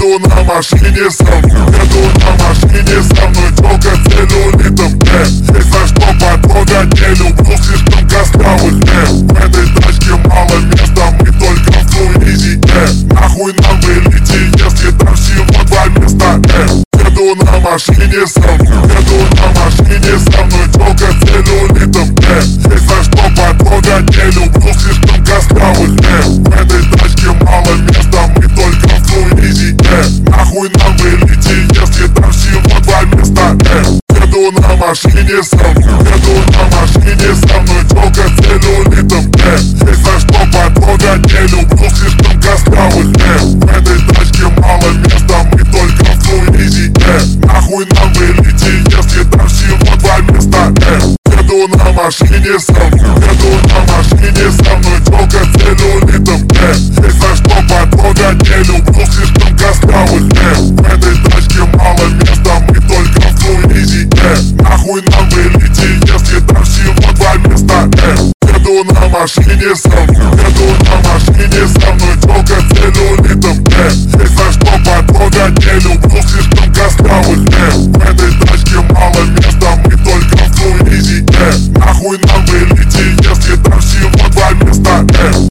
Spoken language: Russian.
Еду на машине сам, еду на машине со мной, только целлюлитом, есть за что потрогать, не люблю слишком костлявых, в этой тачке мало места, мы только в круизе, нахуй нам вылети, если там всего 2 места, еду на машине сам, еду на машине со мной, только целлюлитом, есть за что потрогать, не люблю слишком костлявых, в этой тачке мало места, мы только в круизе, нахуй нам вылети, если там всего 2 места, еду на машине сам, еду на машине со мной, только целлюлитом, есть за что потрогать, не люблю слишком костлявых, в этой тачке мало места, мы только в круизе, нахуй нам вылети, если там всего 2 места, еду на машине сам, еду на машине со мной, только целлюлитом, есть за что потрогать, не люблю слишком костлявых, в этой тачке мало места, мы только в круизе, нахуй нам вылети, если там всего 2 места, еду на машине сам, еду на